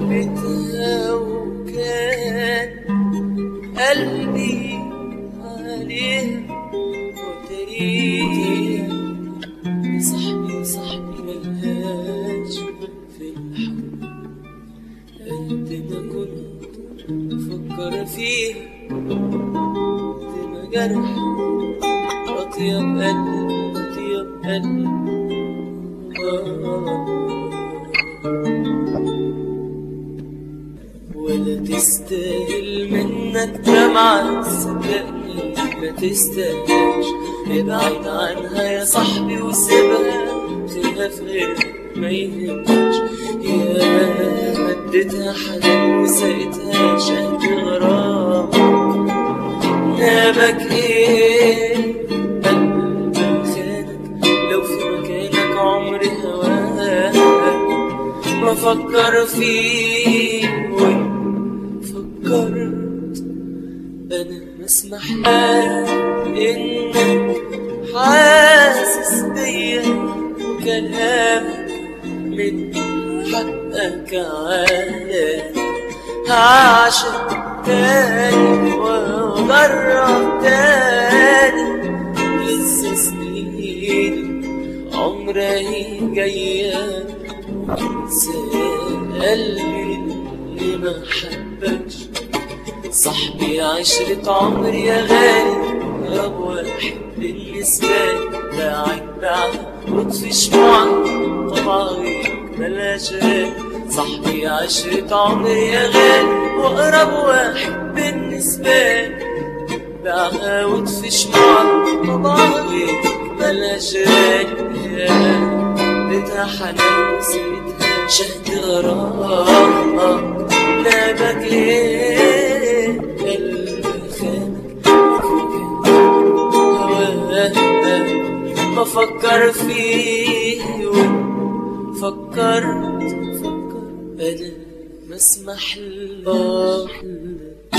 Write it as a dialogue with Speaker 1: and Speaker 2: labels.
Speaker 1: حبيتها وكان قلبي عليها وتريها صاحبي ملهاش في الحب قد ما كنت مفكر فيها قد ما جرح أطيب قلبي ولا تستاهل منك دمعة صدقني ما تستاهلش ابعد عنها يا صاحبي وسيبها خيرها في غيرك ما يهمش يا مدتها حنان وسقتها شهد غرام نابك ايه قلبك خانك لو في مكانك عمري هواها ما فكر فيه فكرت انا ما اسمحلك انك حاسس بيا وكلامك من حقك عليا هعشق تاني واجرب تاني لسه سنين عمري جايه انسى قلبي اللي ما حبكش صاحبي عشرة عمري يا غالي اقرب واحد بالنسبة لي باعك واطفي شموعك طبعك بلاش غالي صاحبي عشرة عمري يا غالي واقرب واحد بالنسبة لي باعها واطفي شموعك طبعك بلاش غالي بيتها حنان وسيدها شهد غرام نابك ايه قلبي خانك هواك ما فكر فيه فكرت انا ما اسمحلك